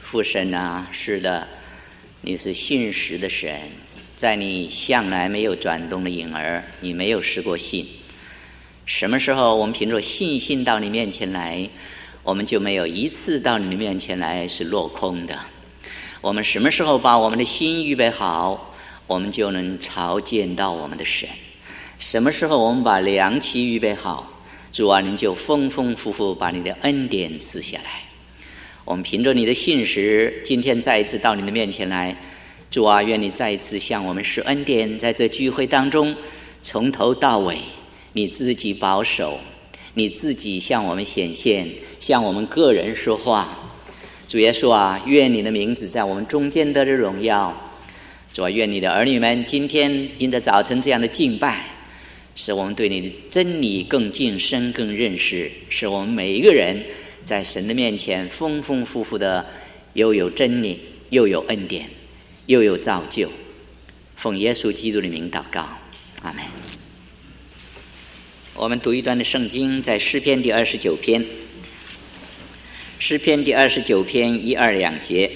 父神啊，是的，你是信实的神，在你向来没有转动的影儿，你没有失过信。什么时候我们凭着信心到你面前来，我们就没有一次到你面前来是落空的。我们什么时候把我们的心预备好，我们就能朝见到我们的神。什么时候我们把良期预备好，主啊，您就丰丰富富把你的恩典赐下来。我们凭着你的信实，今天再一次到你的面前来，主啊，愿你再一次向我们施恩典，在这聚会当中，从头到尾你自己保守，你自己向我们显现，向我们个人说话。主耶稣啊，愿你的名字在我们中间得着荣耀。主啊，愿你的儿女们今天因着早晨这样的敬拜，使我们对你的真理更近深更认识，使我们每一个人在神的面前丰丰富富的又有真理，又有恩典，又有造就。奉耶稣基督的名祷告，阿们。我们读一段的圣经，在诗篇第29篇，诗篇第29篇1、2、2节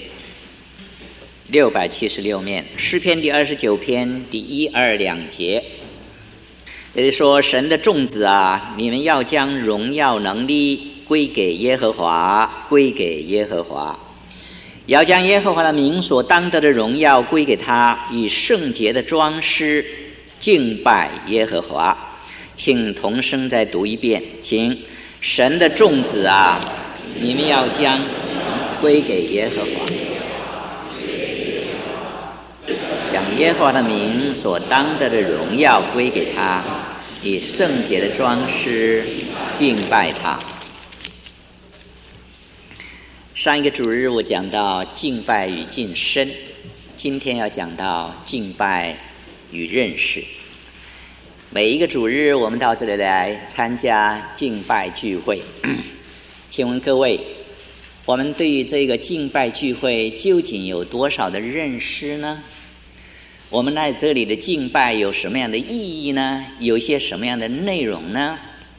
，676面，诗篇第29篇第1、2、2节。这里说，神的众子啊，你们要将荣耀能力归给耶和华，归给耶和华，要将耶和华的名所当得的荣耀归给他，以圣洁的装饰敬拜耶和华。请同声再读一遍，请。神的众子啊，你们要将归给耶和华，将耶和华的名所当得的荣耀归给他，以圣洁的装饰敬拜他。上一个主日我讲到敬拜与近身，今天要讲到敬拜与认识。每一个主日我们到这里来参加敬拜聚会，请问各位，我们对于这个敬拜聚会究竟有多少的认识呢？我们在这里的敬拜有什么样的意义呢？有些什么样的内容呢？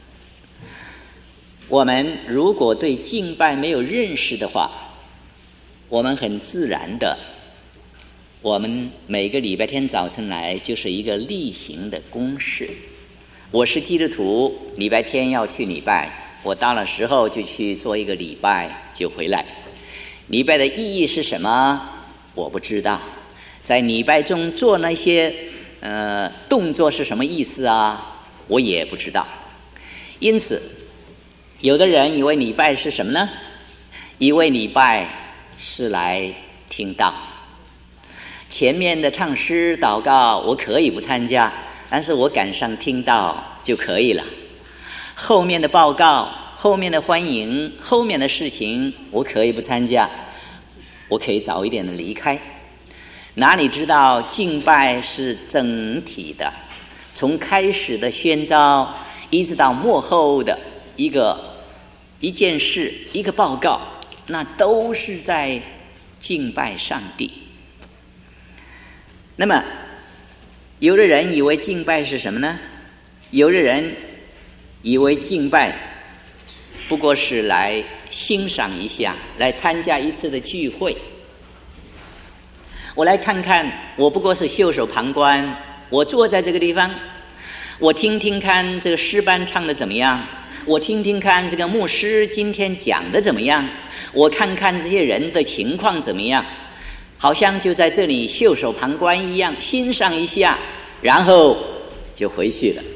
我们如果对敬拜没有认识的话，我们很自然的，我们每个礼拜天早晨来就是一个例行的公事。我是基督徒，礼拜天要去礼拜，我到了时候就去做一个礼拜就回来。礼拜的意义是什么？我不知道。在礼拜中做那些动作是什么意思啊？我也不知道。因此有的人以为礼拜是什么呢？以为礼拜是来听道。前面的唱诗祷告我可以不参加，但是我赶上听道就可以了。后面的报告，后面的欢迎，后面的事情我可以不参加，我可以早一点的离开。哪里知道敬拜是整体的，从开始的宣召一直到末后的一件事一个报告，那都是在敬拜上帝。那么有的人以为敬拜是什么呢？有的人以为敬拜不过是来欣赏一下，来参加一次的聚会。我来看看，我不过是袖手旁观，我坐在这个地方，我听听看这个诗班唱的怎么样，我听听看这个牧师今天讲的怎么样，我看看这些人的情况怎么样，好像就在这里袖手旁观一样，欣赏一下，然后就回去了。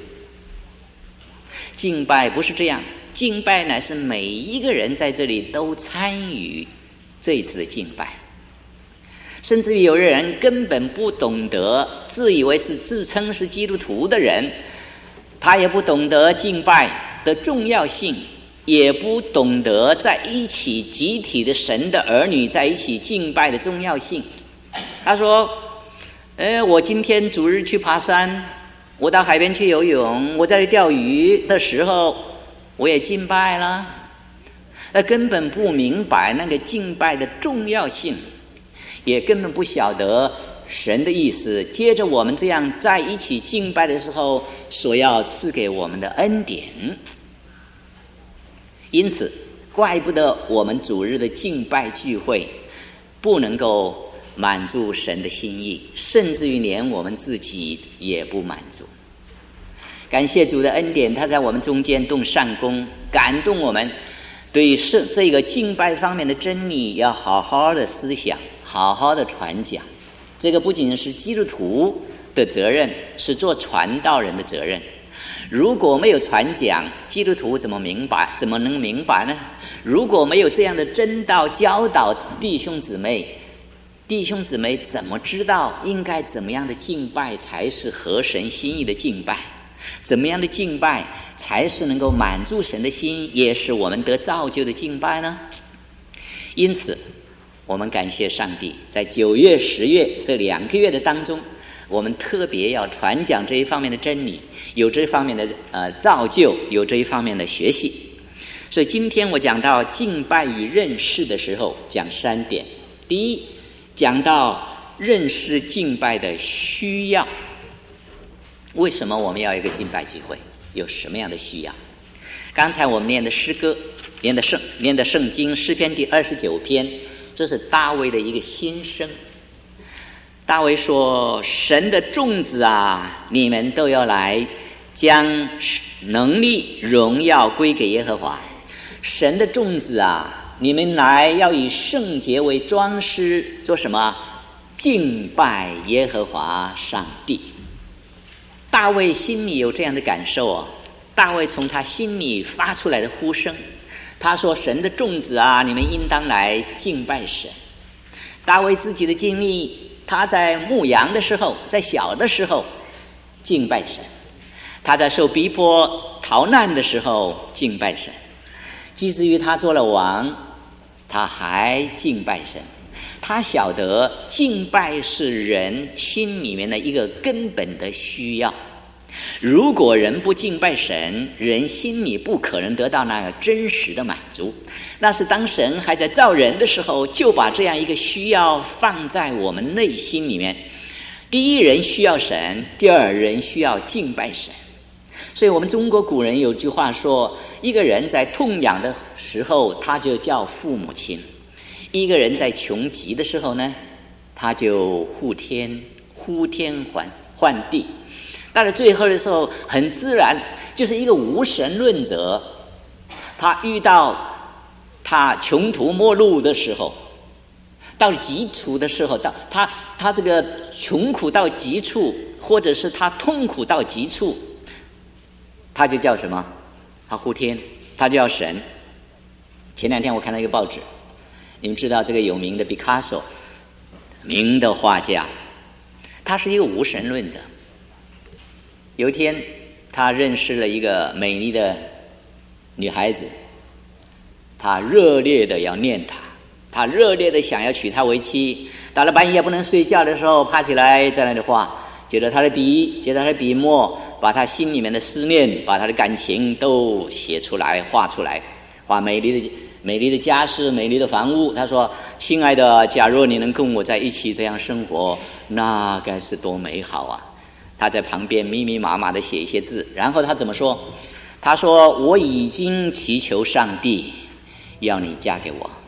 敬拜不是这样，敬拜乃是每一个人在这里都参与这一次的敬拜。甚至于有的人根本不懂得，自以为是自称是基督徒的人，他也不懂得敬拜的重要性，也不懂得在一起集体的神的儿女在一起敬拜的重要性。他说我今天主日去爬山，我到海边去游泳，我在这钓鱼的时候我也敬拜了。根本不明白那个敬拜的重要性，也根本不晓得神的意思，接着我们这样在一起敬拜的时候所要赐给我们的恩典。因此怪不得我们主日的敬拜聚会不能够满足神的心意，甚至于连我们自己也不满足。感谢主的恩典，他在我们中间动善工，感动我们对这个敬拜方面的真理要好好的思想，好好的传讲。这个不仅是基督徒的责任，是做传道人的责任。如果没有传讲，基督徒怎么能明白呢？如果没有这样的真道教导弟兄姊妹，弟兄姊妹怎么知道应该怎么样的敬拜才是合神心意的敬拜？怎么样的敬拜才是能够满足神的心，也是我们得造就的敬拜呢？因此我们感谢上帝，在9月10月这2个月的当中，我们特别要传讲这一方面的真理，有这一方面的造就，有这一方面的学习。所以今天我讲到敬拜与认识的时候，讲3点。第一，讲到认识敬拜的需要。为什么我们要有一个敬拜聚会？有什么样的需要？刚才我们念的诗歌，念的圣经诗篇第29篇，这是大卫的一个心声。大卫说：神的众子啊，你们都要来，将能力荣耀归给耶和华。神的众子啊，你们来，要以圣洁为装饰，做什么？敬拜耶和华上帝。大卫心里有这样的感受啊，大卫从他心里发出来的呼声，他说：神的众子啊，你们应当来敬拜神。大卫自己的经历，他在牧羊的时候，在小的时候敬拜神，他在受逼迫逃难的时候敬拜神，以至于他做了王，他还敬拜神。他晓得敬拜是人心里面的一个根本的需要，如果人不敬拜神，人心里不可能得到那个真实的满足。那是当神还在造人的时候，就把这样一个需要放在我们内心里面。第一，人需要神；第二，人需要敬拜神。所以我们中国古人有句话说，一个人在痛痒的时候，他就叫父母亲；一个人在穷极的时候呢，他就呼天唤地。到了最后的时候，很自然就是一个无神论者，他遇到他穷途末路的时候，到极处的时候，到他这个穷苦到极处，或者是他痛苦到极处，他就叫什么？他呼天，他就叫神。前2天我看到一个报纸，你们知道这个有名的毕卡索，名的画家，他是一个无神论者。有一天他认识了一个美丽的女孩子，他热烈的要念她，他热烈的想要娶她为妻。到了半夜不能睡觉的时候，爬起来在那里画，接着他的笔，接着他的笔墨，把他心里面的思念，把他的感情都写出来，画出来，画美丽的家室，美丽的房屋。他说：亲爱的，假如你能跟我在一起这样生活，那该是多美好啊。他在旁边密密麻麻的写一些字，然后他怎么说？他说：我已经祈求上帝要你嫁给我。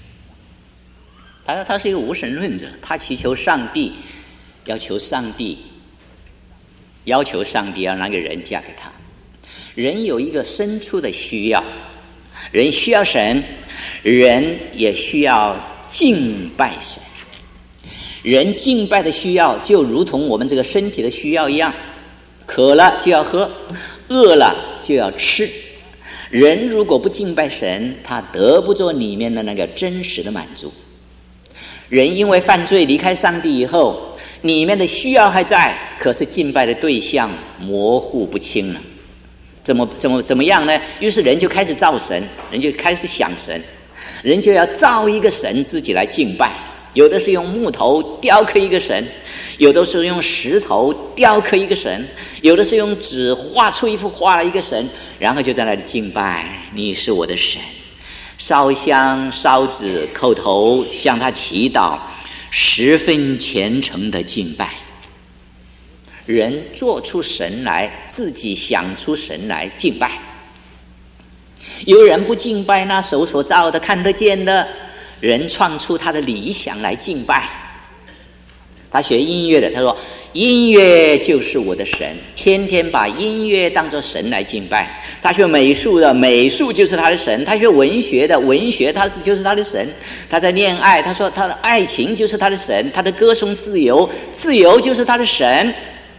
他是一个无神论者，他祈求上帝，要求上帝要那个人嫁给他。人有一个深处的需要，人需要神，人也需要敬拜神。人敬拜的需要就如同我们这个身体的需要一样，渴了就要喝，饿了就要吃。人如果不敬拜神，他得不着里面的那个真实的满足。人因为犯罪离开上帝以后，里面的需要还在，可是敬拜的对象模糊不清了。怎么样呢？于是人就开始造神，人就开始想神，人就要造一个神自己来敬拜。有的是用木头雕刻一个神，有的是用石头雕刻一个神，有的是用纸画出一幅画了一个神，然后就在那里敬拜，你是我的神，烧香烧纸叩头向他祈祷，十分虔诚的敬拜。人做出神来，自己想出神来敬拜。有人不敬拜那手所造的看得见的， 人创出他的理想来敬拜。他学音乐的，他说音乐就是我的神，天天把音乐当作神来敬拜。他学美术的，美术就是他的神。他学文学的，文学就是他的神。他在恋爱，他说他的爱情就是他的神，他的歌颂自由，自由就是他的神，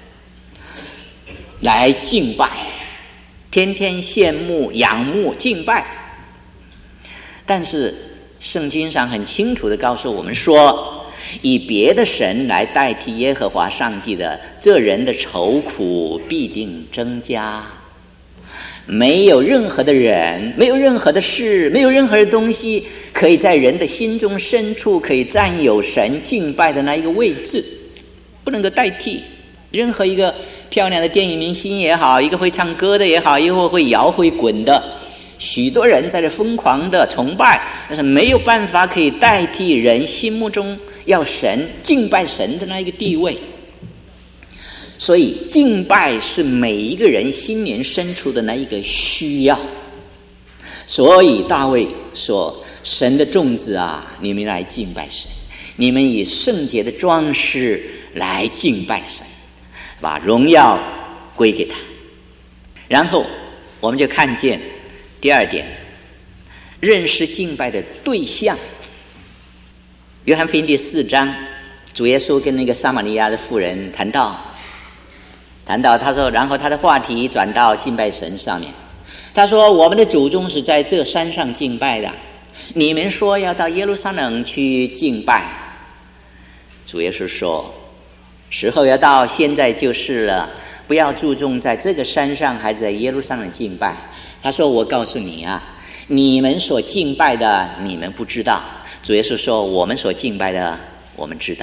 来敬拜，天天羡慕仰慕敬拜。但是圣经上很清楚地告诉我们说，以别的神来代替耶和华上帝的，这人的愁苦必定增加。没有任何的人，没有任何的事，没有任何的东西可以在人的心中深处可以占有神敬拜的那一个位置，不能够代替。任何一个漂亮的电影明星也好，一个会唱歌的也好，一个会摇会滚的，许多人在这疯狂的崇拜，但是没有办法可以代替人心目中要神敬拜神的那一个地位。所以敬拜是每一个人心灵深处的那一个需要。所以大卫说，神的众子啊，你们来敬拜神，你们以圣洁的装饰来敬拜神，把荣耀归给他。然后我们就看见第二点，认识敬拜的对象。约翰福音第4章，主耶稣跟那个撒玛利亚的妇人谈到他说，然后他的话题转到敬拜神上面。他说，我们的祖宗是在这山上敬拜的，你们说要到耶路撒冷去敬拜。主耶稣说，时候要到，现在就是了，不要注重在这个山上还是在耶路撒冷敬拜。他说，我告诉你啊，你们所敬拜的你们不知道。主耶稣说，我们所敬拜的我们知道。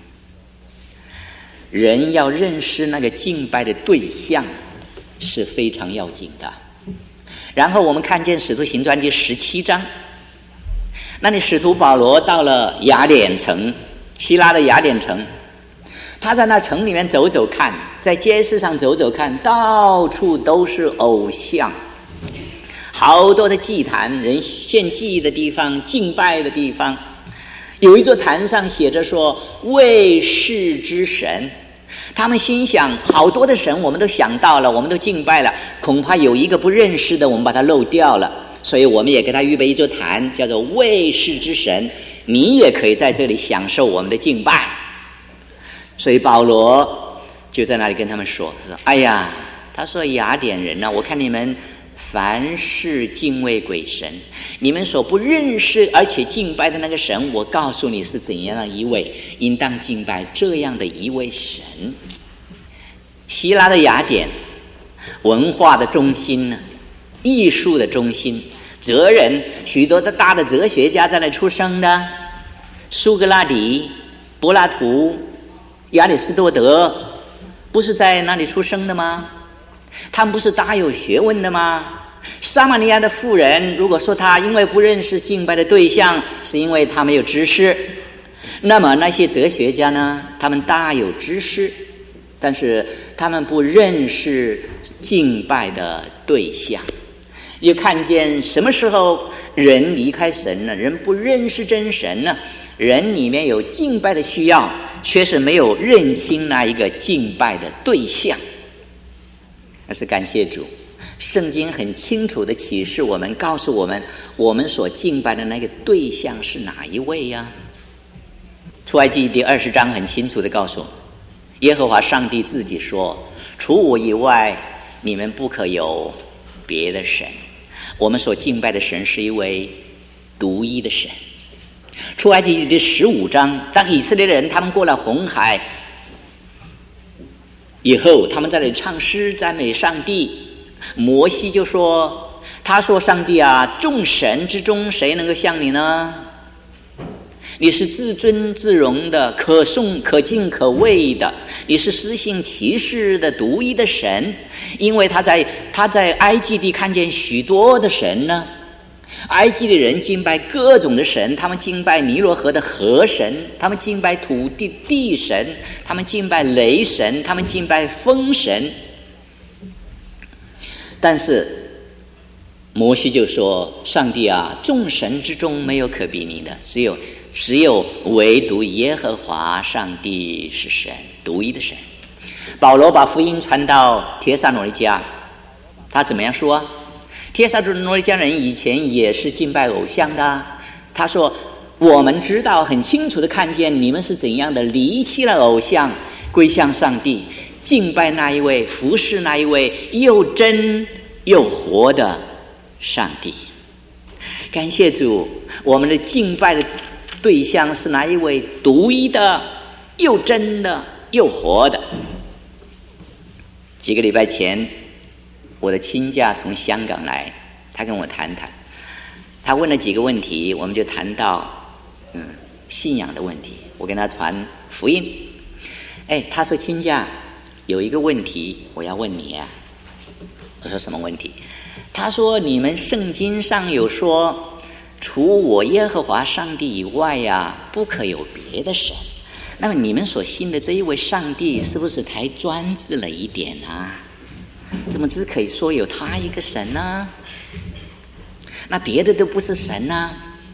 人要认识那个敬拜的对象是非常要紧的。然后我们看见使徒行传第17章，那里使徒保罗到了雅典城，希腊的雅典城，他在那城里面走走看，在街市上走走看，到处都是偶像，好多的祭坛，人献祭的地方，敬拜的地方。有一座坛上写着说，为世之神。他们心想，好多的神我们都想到了，我们都敬拜了，恐怕有一个不认识的我们把它漏掉了，所以我们也给他预备一座坛，叫做为世之神，你也可以在这里享受我们的敬拜。所以保罗就在那里跟他们说，他说，哎呀，他说雅典人呢，我看你们凡事敬畏鬼神，你们所不认识而且敬拜的那个神，我告诉你是怎样的一位，应当敬拜这样的一位神。希腊的雅典，文化的中心呢，艺术的中心，哲人，许多的大的哲学家在那出生的，苏格拉底、柏拉图、亚里士多德，不是在那里出生的吗？他们不是大有学问的吗？撒玛利亚的妇人，如果说她因为不认识敬拜的对象，是因为她没有知识，那么那些哲学家呢，他们大有知识，但是他们不认识敬拜的对象。又看见什么时候人离开神了，人不认识真神了，人里面有敬拜的需要，却是没有认清那一个敬拜的对象。但是感谢主，圣经很清楚的启示我们，告诉我们，我们所敬拜的那个对象是哪一位呀？出埃及第20章很清楚的告诉我们，耶和华上帝自己说，除我以外，你们不可有别的神。我们所敬拜的神是一位独一的神。出埃及第15章，当以色列人他们过了红海以后，他们在那里唱诗赞美上帝。摩西就说，他说，上帝啊，众神之中谁能够像你呢？你是自尊自荣的，可颂可敬可畏的，你是施行奇事的独一的神。因为他在埃及地看见许多的神呢，埃及的人敬拜各种的神，他们敬拜尼罗河的河神，他们敬拜土地地神，他们敬拜雷神，他们敬拜风神。但是摩西就说：“上帝啊，众神之中没有可比你的，只有唯独耶和华上帝是神，独一的神。”保罗把福音传到帖撒罗尼迦，他怎么样说啊？帖撒罗尼迦人以前也是敬拜偶像的，他说：“我们知道，很清楚的看见你们是怎样的离弃了偶像，归向上帝，敬拜那一位，服侍那一位又真又活的上帝。”感谢主，我们的敬拜的对象是哪一位独一的又真的又活的。几个礼拜前，我的亲家从香港来，他跟我谈谈，他问了几个问题，我们就谈到信仰的问题，我跟他传福音。他说：“亲家，有一个问题我要问你啊。”我说：“什么问题？”他说：“你们圣经上有说，除我耶和华上帝以外呀，不可有别的神。那么你们所信的这一位上帝，是不是太专制了一点啊？怎么只可以说有他一个神呢？那别的都不是神呢？”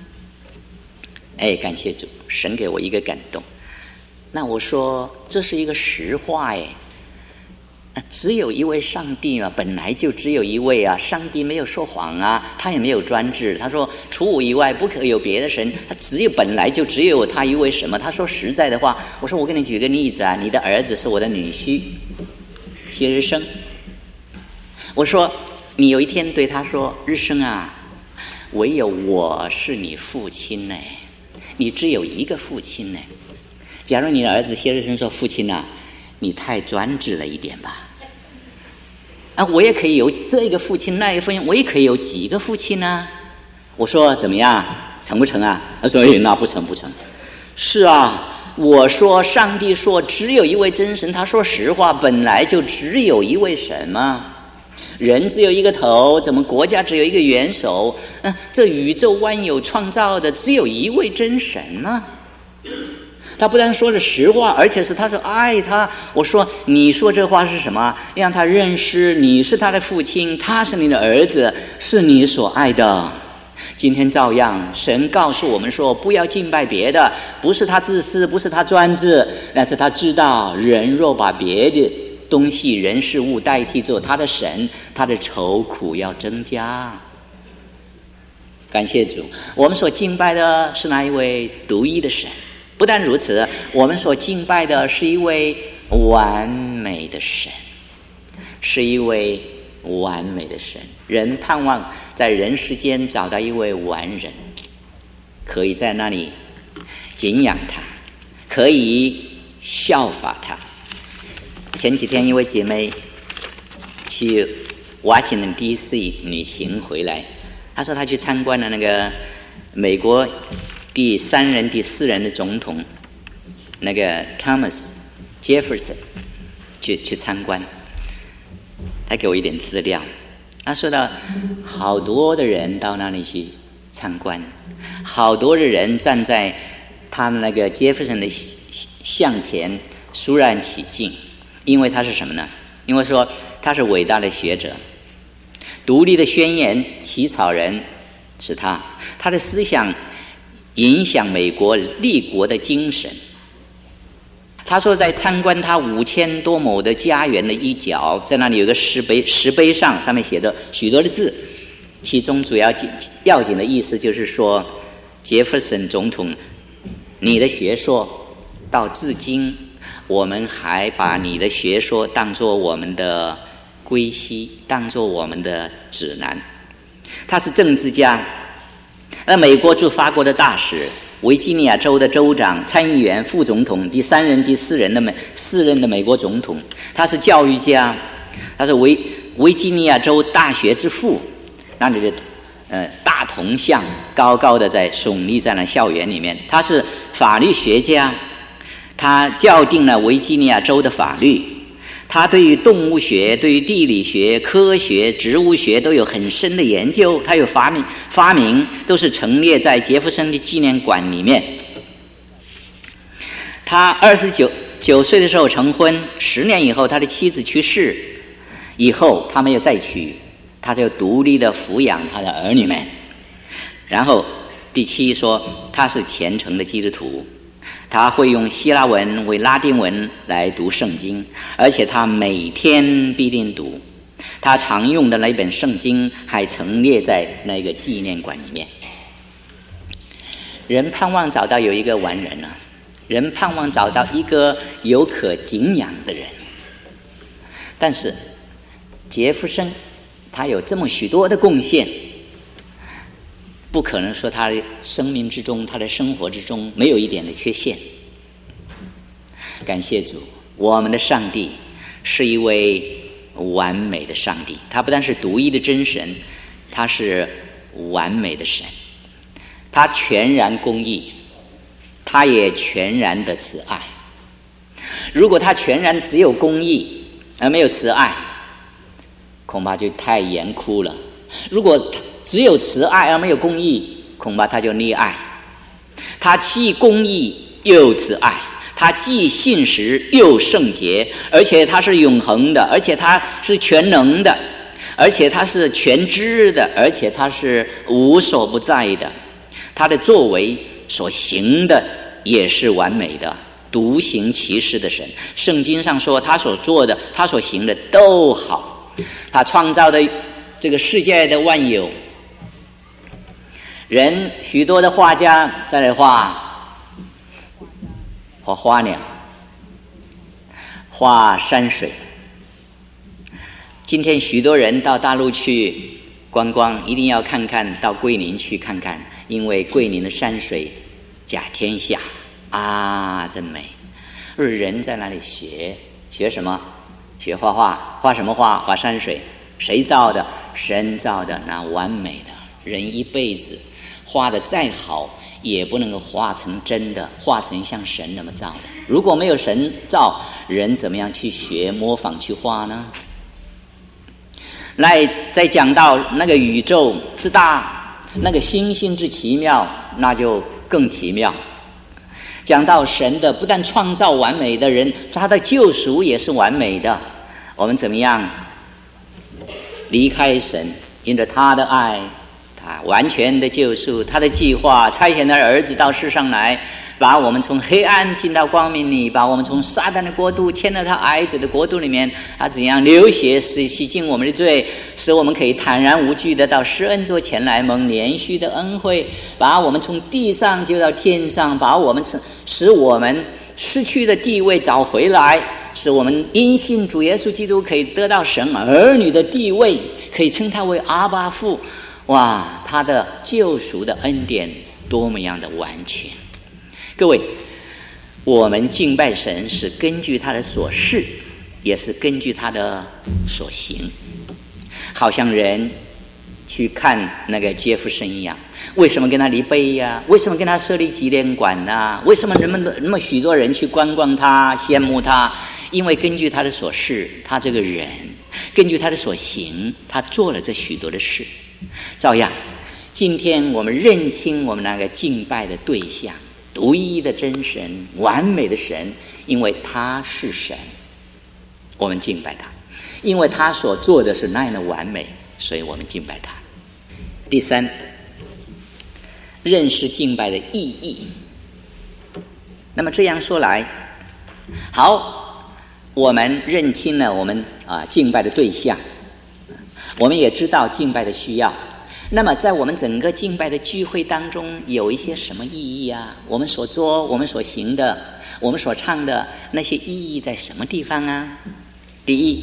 感谢主，神给我一个感动。那我说这是一个实话只有一位上帝嘛，本来就只有一位啊，上帝没有说谎啊，他也没有专制。他说除我以外不可有别的神，他本来就只有他一位什么？他说实在的话，我说我给你举个例子啊，你的儿子是我的女婿谢日升，我说你有一天对他说：“日升啊，唯有我是你父亲呢，你只有一个父亲呢。”假如你的儿子谢日升说：“父亲啊，你太专制了一点吧。我也可以有这个父亲那个父亲，我也可以有几个父亲呢。”我说怎么样，成不成啊？他说：“那不成不成。”是啊，我说上帝说只有一位真神，他说实话，本来就只有一位神嘛。人只有一个头，怎么国家只有一个元首？这宇宙万有创造的只有一位真神嘛。他不但说了实话，而且是他说爱他。我说你说这话是什么？让他认识你是他的父亲，他是你的儿子，是你所爱的。今天照样，神告诉我们说，不要敬拜别的，不是他自私，不是他专制，但是他知道人若把别的东西人事物代替做他的神，他的愁苦要增加。感谢主，我们所敬拜的是那一位独一的神。不但如此，我们所敬拜的是一位完美的神，是一位完美的神。人盼望在人世间找到一位完人，可以在那里敬仰他，可以效法他。前几天一位姐妹去华盛顿 DC 旅行回来，她说她去参观了那个美国第3任第4任的总统那个 Thomas Jefferson 去参观，他给我一点资料。他说到好多的人到那里去参观，好多的人站在他们那个 Jefferson 的像前肃然起敬，因为他是什么呢？因为说他是伟大的学者，独立的宣言起草人是他，他的思想影响美国立国的精神。他说在参观他5000多亩的家园的一角，在那里有个石碑上面写着许多的字，其中主要要紧的意思就是说，杰弗森总统，你的学说到至今我们还把你的学说当作我们的归西，当作我们的指南。他是政治家，美国驻法国的大使，维吉尼亚州的州长、参议员、副总统，第3任第4任的美国总统。他是教育家，他是维吉尼亚州大学之父，那里的大铜像高高的在耸立在那校园里面。他是法律学家，他校订了维吉尼亚州的法律。他对于动物学、对于地理学、科学、植物学都有很深的研究，他有发明都是陈列在杰弗森的纪念馆里面。他29岁的时候成婚，10年以后他的妻子去世以后他没有再娶， 他就独立的抚养他的儿女们。然后第7说他是虔诚的基督徒，他会用希腊文为拉丁文来读圣经，而且他每天必定读。他常用的那本圣经还陈列在那个纪念馆里面。人盼望找到有一个完人啊，人盼望找到一个有可敬仰的人。但是杰弗森他有这么许多的贡献，不可能说他的生命之中，他的生活之中没有一点的缺陷。感谢主，我们的上帝是一位完美的上帝，他不但是独一的真神，他是完美的神，他全然公义，他也全然的慈爱。如果他全然只有公义而没有慈爱，恐怕就太严酷了。如果他只有慈爱而没有公义，恐怕他就溺爱。他既公义又慈爱，他既信实又圣洁，而且他是永恒的，而且他是全能的，而且他是全知的，而且他是无所不在的。他的作为所行的也是完美的，独行其事的神。圣经上说他所做的，他所行的都好。他创造的这个世界的万有，人许多的画家在那画花鸟，画山水。今天许多人到大陆去观光，一定要看看，到桂林去看看，因为桂林的山水甲天下啊，真美。而人在那里学什么？学画画。画什么画？画山水。谁造的？神造的，那完美的。人一辈子画的再好，也不能够画成真的，画成像神那么造的。如果没有神造，人怎么样去学模仿去画呢？来，再讲到那个宇宙之大，那个星星之奇妙，那就更奇妙。讲到神的不但创造完美的人，他的救赎也是完美的。我们怎么样离开神，因着他的爱，他完全的救赎，他的计划差遣他的儿子到世上来，把我们从黑暗进到光明里，把我们从撒旦的国度迁到他儿子的国度里面。他怎样流血洗净我们的罪，使我们可以坦然无惧的到施恩座前来蒙连续的恩惠，把我们从地上救到天上，把我们使我们失去的地位找回来，使我们因信主耶稣基督可以得到神儿女的地位，可以称他为阿爸父。哇，他的救赎的恩典多么样的完全。各位，我们敬拜神是根据他的所事，也是根据他的所行。好像人去看那个杰弗森一样，为什么跟他立碑呀？为什么跟他设立纪念馆啊？为什么人们那么许多人去观光他，羡慕他？因为根据他的所事，他这个人根据他的所行，他做了这许多的事。照样今天我们认清我们那个敬拜的对象，独一的真神，完美的神，因为他是神，我们敬拜他。因为他所做的是那样的完美，所以我们敬拜他。第三，认识敬拜的意义。那么这样说来，好，我们认清了我们敬拜的对象，我们也知道敬拜的需要。那么在我们整个敬拜的聚会当中，有一些什么意义啊？我们所做，我们所行的，我们所唱的那些意义在什么地方啊？第一，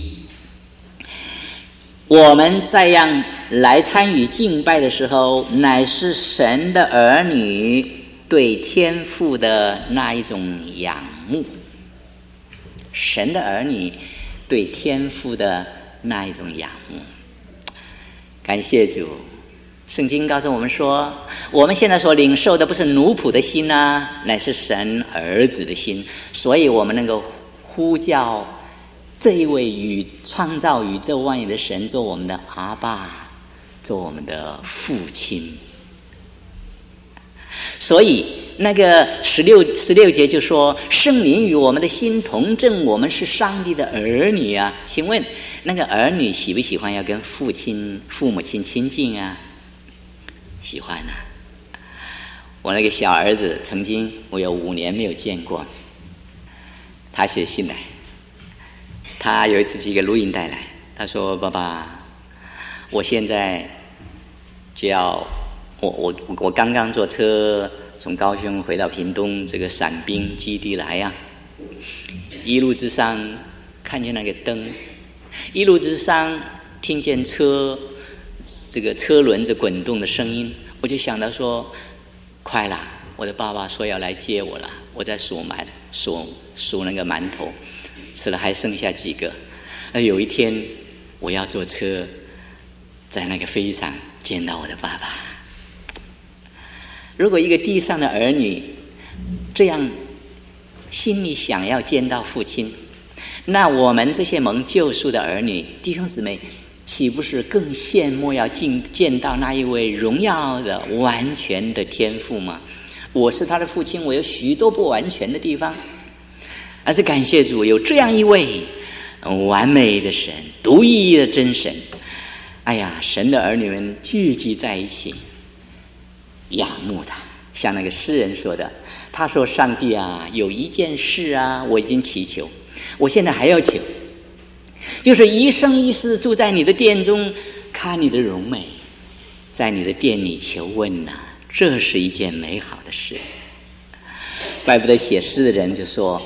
我们这样来参与敬拜的时候，乃是神的儿女对天父的那一种仰慕，神的儿女对天父的那一种仰慕。感谢主，圣经告诉我们说，我们现在所领受的不是奴仆的心啊，乃是神儿子的心。所以我们能够呼叫这一位创造宇宙万有的神做我们的阿爸，做我们的父亲。所以那个16节就说圣灵与我们的心同证，我们是上帝的儿女啊。请问那个儿女喜不喜欢要跟父母亲亲近啊？喜欢啊。我那个小儿子曾经我有5年没有见过，他写信来，他有一次寄个录音带来，他说爸爸，我现在就要我刚刚坐车从高雄回到屏东这个伞兵基地来啊，一路之上看见那个灯，一路之上听见这个车轮子滚动的声音，我就想到说快啦，我的爸爸说要来接我了，我在数那个馒头，吃了还剩下几个，有一天我要坐车在那个飞机上见到我的爸爸。如果一个地上的儿女这样心里想要见到父亲，那我们这些蒙救赎的儿女弟兄姊妹岂不是更羡慕要见到那一位荣耀的完全的天父吗？我是他的父亲，我有许多不完全的地方，而是感谢主有这样一位完美的神，独一的真神。哎呀，神的儿女们聚集在一起仰慕他，像那个诗人说的，他说上帝啊，有一件事啊我已经祈求，我现在还要求，就是一生一世住在你的殿中，看你的荣美，在你的殿里求问啊，这是一件美好的事。怪不得写诗的人就说，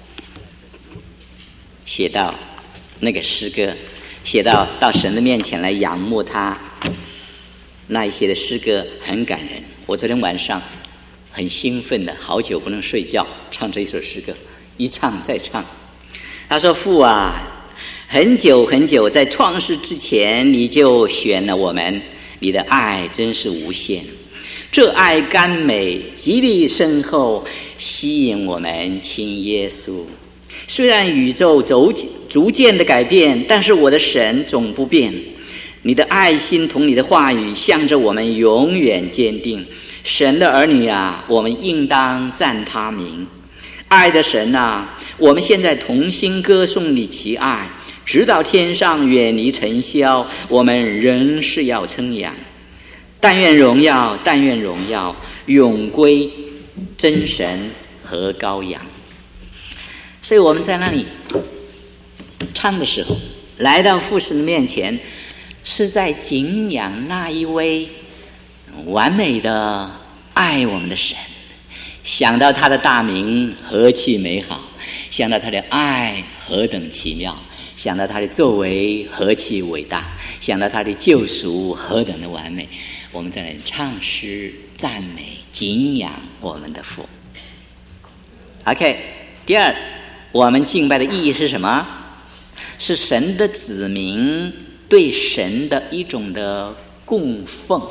写到那个诗歌，写到神的面前来仰慕他，那一些的诗歌很感人。我昨天晚上很兴奋的，好久不能睡觉，唱这一首诗歌，一唱再唱。他说父啊，很久很久在创世之前你就选了我们，你的爱真是无限，这爱甘美极力深厚，吸引我们亲耶稣。虽然宇宙逐渐的改变，但是我的神总不变，你的爱心同你的话语向着我们永远坚定。神的儿女啊，我们应当赞他名。爱的神啊，我们现在同心歌颂你其爱，直到天上远离尘嚣，我们仍是要称扬。但愿荣耀永归真神和羔羊。所以我们在那里唱的时候，来到父神的面前，是在敬仰那一位完美的爱我们的神，想到他的大名何其美好，想到他的爱何等奇妙，想到他的作为何其伟大，想到他的救赎何等的完美，我们在那里唱诗赞美敬仰我们的父。 OK， 第二，我们敬拜的意义是什么？是神的子民对神的一种的供奉。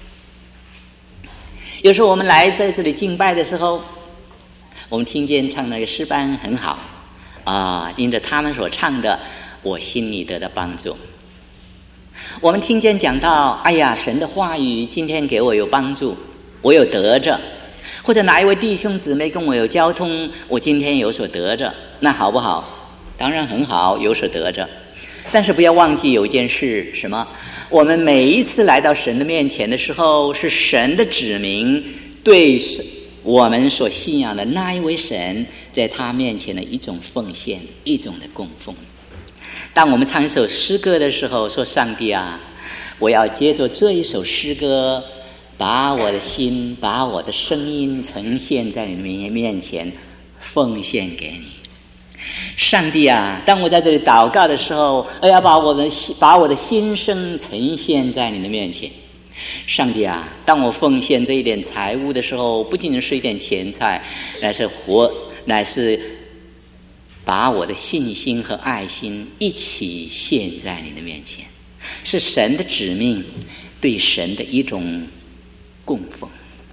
有时候我们来在这里敬拜的时候，我们听见唱那个诗班很好啊，因着他们所唱的，我心里得到帮助。我们听见讲到，哎呀，神的话语今天给我有帮助，我有得着，或者哪一位弟兄姊妹跟我有交通，我今天有所得着，那好不好？当然很好，有所得着。但是不要忘记有一件事，什么？我们每一次来到神的面前的时候，是神的子民对我们所信仰的那一位神在他面前的一种奉献，一种的供奉。当我们唱一首诗歌的时候，说上帝啊，我要借着这一首诗歌，把我的心，把我的声音呈现在你面前，奉献给你。上帝啊，当我在这里祷告的时候，我要把我的心声呈现在你的面前。上帝啊，当我奉献这一点财物的时候，不仅仅是一点钱财，乃是把我的信心和爱心一起献在你的面前，是神的指命，对神的一种供奉。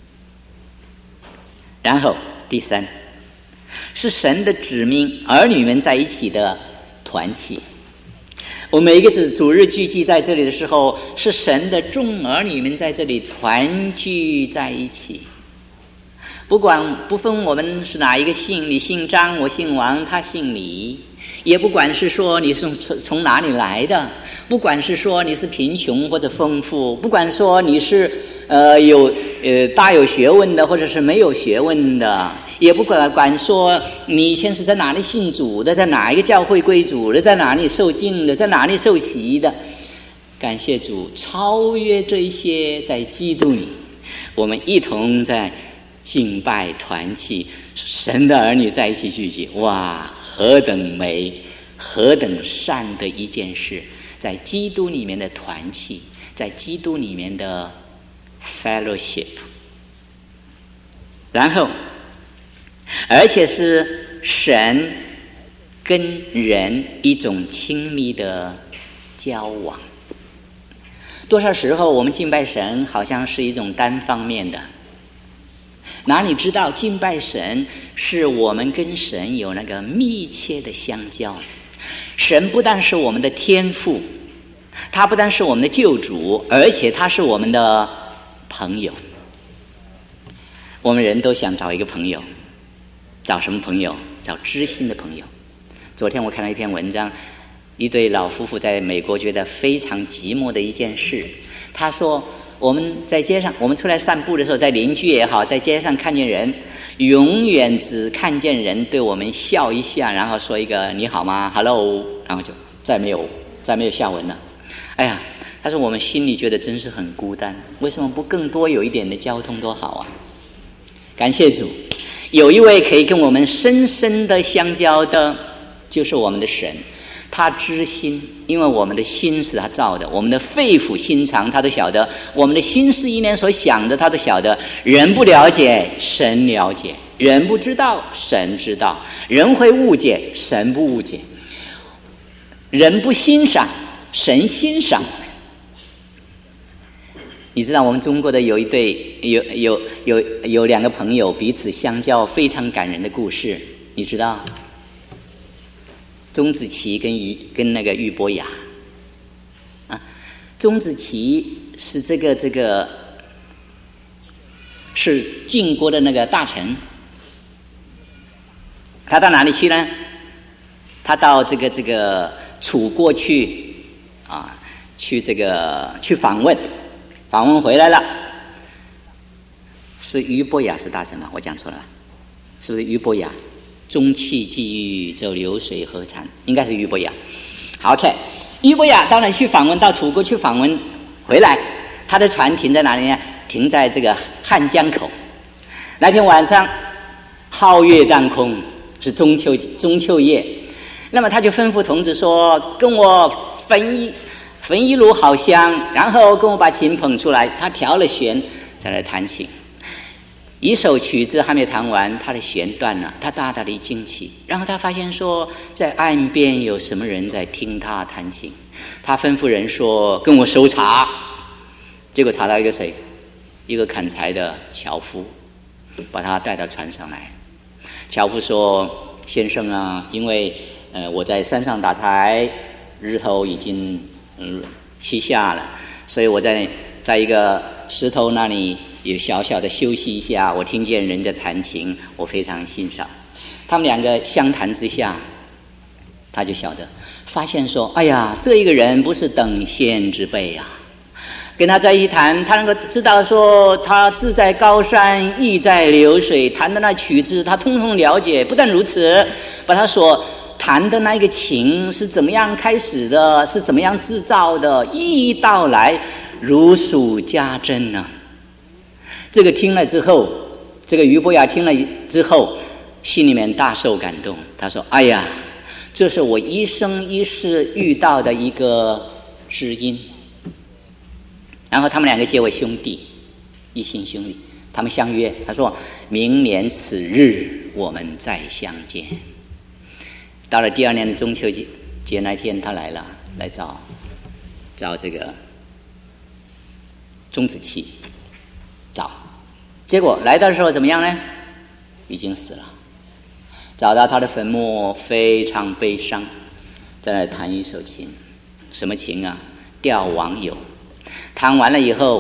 然后第三，是神的子民儿女们在一起的团契。我每一个主日聚集在这里的时候，是神的众儿女们在这里团聚在一起。 不分我们是哪一个姓，你姓张，我姓王，他姓李，也不管是说你是从哪里来的，不管是说你是贫穷或者丰富，不管说你是大有学问的或者是没有学问的，也不管说你以前是在哪里信主的，在哪一个教会归主的，在哪里受浸的，在哪里受洗的。感谢主，超越这一些，在基督里我们一同在敬拜团契，神的儿女在一起聚集，哇，何等美，何等善的一件事，在基督里面的团契，在基督里面的 fellowship， 然后而且是神跟人一种亲密的交往。多少时候我们敬拜神好像是一种单方面的，哪里知道敬拜神是我们跟神有那个密切的相交。神不但是我们的天父，他不但是我们的救主，而且他是我们的朋友。我们人都想找一个朋友，找什么朋友？找知心的朋友。昨天我看了一篇文章，一对老夫妇在美国觉得非常寂寞的一件事。他说我们在街上，我们出来散步的时候，在邻居也好，在街上看见人，永远只看见人对我们笑一下，然后说一个你好吗 Hello， 然后就再没有下文了。哎呀，他说我们心里觉得真是很孤单，为什么不更多有一点的交通多好啊？感谢主，有一位可以跟我们深深的相交的，就是我们的神。他知心，因为我们的心是他造的，我们的肺腑心肠他都晓得，我们的心思意念所想的他都晓得。人不了解，神了解；人不知道，神知道；人会误解，神不误解；人不欣赏，神欣赏。你知道我们中国的有一对有两个朋友彼此相交非常感人的故事，你知道钟子期跟那个俞伯牙啊。钟子期是这个是晋国的那个大臣，他到哪里去呢？他到这个楚国去啊，去访问回来了。是俞伯牙是大臣吗？我讲错了，是不是俞伯牙？中气既郁，则流水何产？应该是俞伯牙。好 ，OK， 俞伯牙当然去访问，到楚国去访问，回来，他的船停在哪里呢？停在这个汉江口。那天晚上，皓月当空，是中秋夜。那么他就吩咐童子说：“跟我焚一炉好香，然后跟我把琴捧出来。”他调了弦，在那弹琴。一首曲子还没弹完，他的弦断了，他大大的惊奇。然后他发现说，在岸边有什么人在听他弹琴。他吩咐人说：“跟我搜查。”结果查到一个谁？一个砍柴的樵夫，把他带到船上来。樵夫说：“先生啊，因为我在山上打柴，日头已经西下了，所以我在一个石头那里有小小的休息一下，我听见人家弹琴，我非常欣赏。”他们两个相谈之下，他就发现说：“哎呀，这一个人不是等闲之辈啊！跟他在一起谈，他能够知道说他志在高山，意在流水，弹的那曲子他通通了解。不但如此，把他所弹的那个琴是怎么样开始的，是怎么样制造的，一一道来，如数家珍呢。”这个听了之后，这个俞伯牙听了之后，心里面大受感动。他说：“哎呀，这是我一生一世遇到的一个知音。”然后他们两个结为兄弟，一心兄弟。他们相约，他说：“明年此日我们再相见。”到了第二年的中秋节那天，他来了，来找这个钟子期，结果来到的时候怎么样呢？已经死了。找到他的坟墓，非常悲伤，在那弹一首琴。什么琴啊？吊王友。弹完了以后，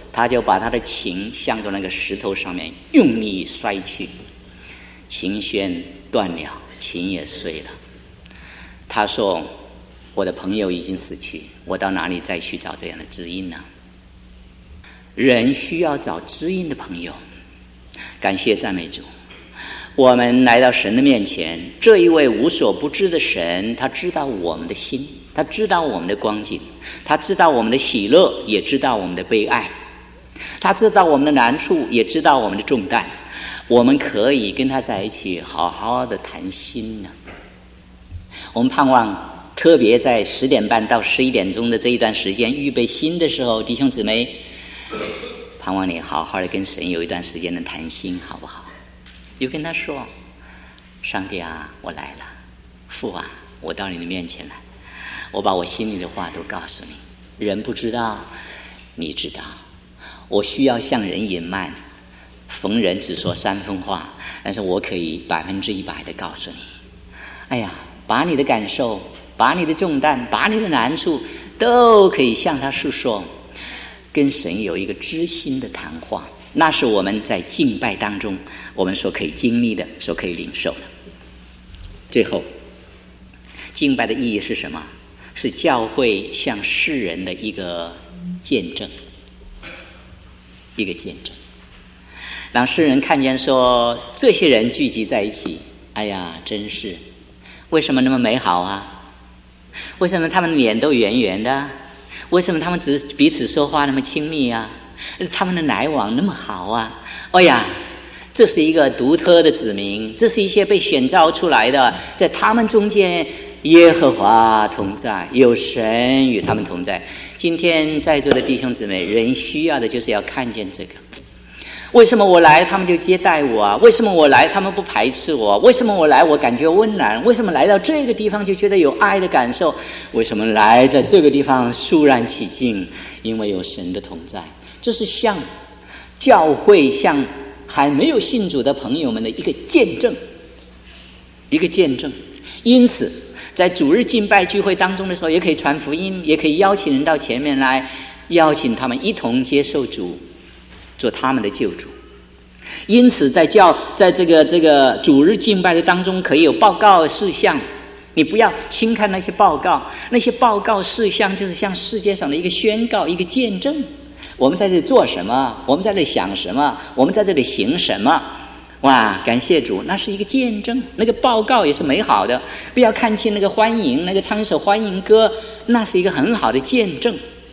他就把他的琴向着那个石头上面用力摔去，琴弦断了，琴也碎了。他说：“我的朋友已经死去，我到哪里再去找这样的知音呢？”人需要找知音的朋友。感谢赞美主，我们来到神的面前，这一位无所不知的神，他知道我们的心，他知道我们的光景，他知道我们的喜乐，也知道我们的悲哀，他知道我们的难处，也知道我们的重担。我们可以跟他在一起好好的谈心呢。我们盼望特别在10点半到11点钟的这一段时间预备心的时候，弟兄姊妹，盼望你好好的跟神有一段时间的谈心，好不好？就跟他说：“上帝啊，我来了，父啊，我到你的面前来，我把我心里的话都告诉你。人不知道，你知道。我需要向人隐瞒，逢人只说3分话，但是我可以100%的告诉你。哎呀，把你的感受，把你的重担，把你的难处，都可以向他诉说。跟神有一个知心的谈话，那是我们在敬拜当中我们所可以经历的，所可以领受的。最后，敬拜的意义是什么？是教会向世人的一个见证，一个见证，让世人看见说，这些人聚集在一起，哎呀，真是为什么那么美好啊？为什么他们脸都圆圆的？为什么他们只彼此说话那么亲密啊？他们的来往那么好啊？哎呀，这是一个独特的子民，这是一些被选召出来的，在他们中间耶和华同在，有神与他们同在。今天在座的弟兄姊妹，人需要的就是要看见这个。为什么我来他们就接待我啊？为什么我来他们不排斥我？为什么我来我感觉温暖？为什么来到这个地方就觉得有爱的感受？为什么来在这个地方肃然起敬？因为有神的同在。这是向教会，向还没有信主的朋友们的一个见证，一个见证。因此在主日敬拜聚会当中的时候，也可以传福音，也可以邀请人到前面来，邀请他们一同接受主，做他们的救主。因此在这个主日敬拜的当中，可以有报告事项，你不要轻看那些报告，那些报告事项就是向世界上的一个宣告，一个见证。我们在这里做什么？我们在这里想什么？我们在这里行什么？哇，感谢主，那是一个见证。那个报告也是美好的，不要看清那个欢迎，那个唱一首欢迎歌，那是一个很好的见证。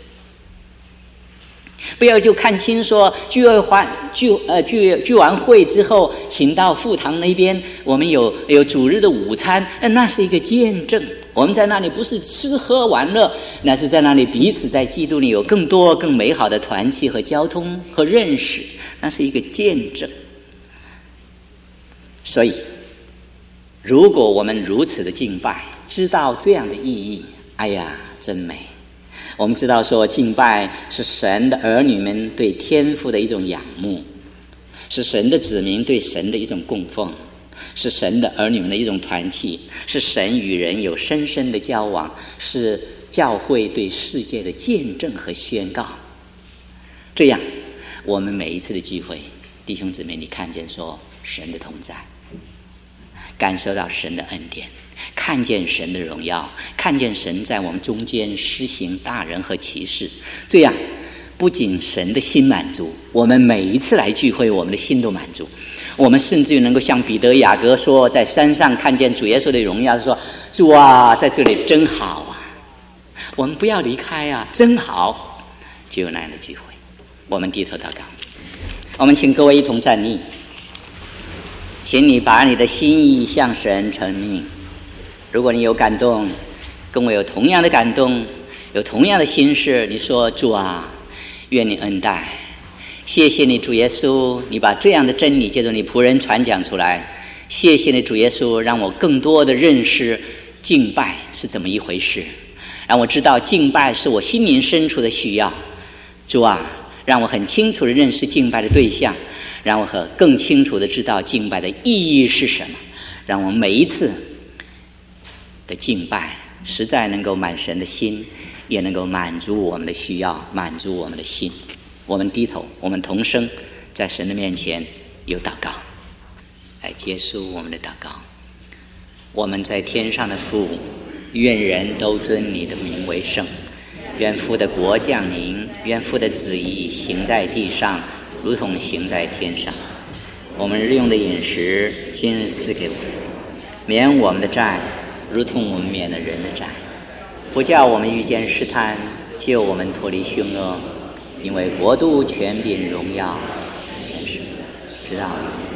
不要就看清说聚完会之后，请到副堂那边，我们有主日的午餐，那是一个见证。我们在那里不是吃喝玩乐，那是在那里彼此在基督里有更多更美好的团契和交通和认识，那是一个见证。所以如果我们如此的敬拜，知道这样的意义，哎呀，真美。我们知道说敬拜是神的儿女们对天父的一种仰慕，是神的子民对神的一种供奉，是神的儿女们的一种团契，是神与人有深深的交往，是教会对世界的见证和宣告。这样我们每一次的聚会，弟兄姊妹，你看见说神的同在，感受到神的恩典，看见神的荣耀，看见神在我们中间施行大人和奇事。这样不仅神的心满足，我们每一次来聚会，我们的心都满足。我们甚至于能够像彼得雅各说，在山上看见主耶稣的荣耀，说主啊，在这里真好啊，我们不要离开啊，真好。就有那样的聚会。我们低头祷告，我们请各位一同站立，请你把你的心意向神陈明。如果你有感动，跟我有同样的感动，有同样的心事，你说主啊，愿你恩待，谢谢你主耶稣，你把这样的真理借着你仆人传讲出来。谢谢你主耶稣，让我更多的认识敬拜是怎么一回事，让我知道敬拜是我心灵深处的需要。主啊，让我很清楚的认识敬拜的对象，让我更清楚的知道敬拜的意义是什么，让我每一次的敬拜实在能够满神的心，也能够满足我们的需要，满足我们的心。 我们低头，我们同声在神的面前有祷告，来结束我们的祷告。我们在天上的父，愿人都尊你的名为圣。愿父的国降临，愿父的旨意行在地上，如同行在天上。我们日用的饮食，今日赐给我们，免我们的债，如同我们免了人的债，不叫我们遇见试探，救我们脱离凶恶。因为国度、权柄、荣耀，全是直到永远。